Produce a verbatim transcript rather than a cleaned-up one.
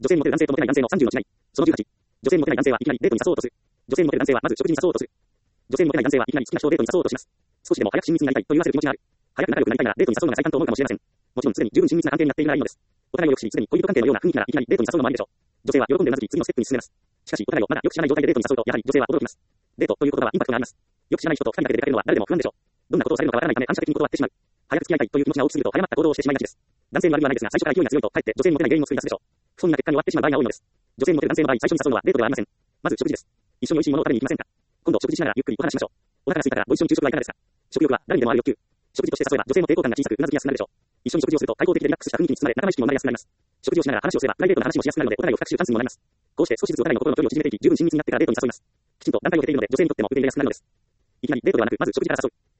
女性にモテる男性とモテない男性のさんじゅうの違い。そのじゅうはち。女性にモテない男性はいきなりデートに誘おうとする。女性にモテる男性はまず食事に誘おうとする。女性にモテない男性はいきなり好きな人をデートに誘おうとします。少しでも早く親密になりたいと言わせる気持ちがある。早く仲良くなりたいならデートに誘うのが最短と思うかもしれません。もちろんすでに十分親密な関係になっているならいいのです。お互いをよく知り、すでに恋人関係のような雰囲気ならいきなりデートに誘うのもありでしょう。女性は喜んでうなずき次のステップに進めます。しかしお互いをまだよく知らない状態でデートに誘うとやはり女性は驚きます。デートという言葉はインパクトがあります。よく知らない人と二人だけで出かけるのは誰でも不安でしょう。どんなことをされるのかわからないため反射的に断ってしまう。早く付き合いたいという気持ちが大きすぎると早まった行動をしてしまいがちです。男性に悪いはないですが最初から勢いが強いとかえって女性にモテない原因を作り出すでしょう。不遜な結果に終わってしまう場合が多いのです。女性にモテる男性の場合最初に誘うのはデートではありません。まず食事です。一緒に美味しいものを食べに行きませんか。今度食事しながらゆっくりお話ししましょう。お腹が空いたからご一緒に昼食はいかがですか。食欲は誰にでもある欲求。食事として誘えば女性も抵抗感が小さくうなずきやすくなるでしょう。一緒に食事をすると対抗的でリラックスした雰囲気に包まれ仲間意識も生まれやすくなります。食事をしながら話をすればプライベートな話もしやすくなるのでお互いを深く知るチャンスにもなります。こうして少しずつお互いの心の距離を縮めていき十分親密になってからデートに誘います。きちんと段階を経ているので女性にとっても受け入れやすくなるのです。いきなりデートではなくまず食事から誘う。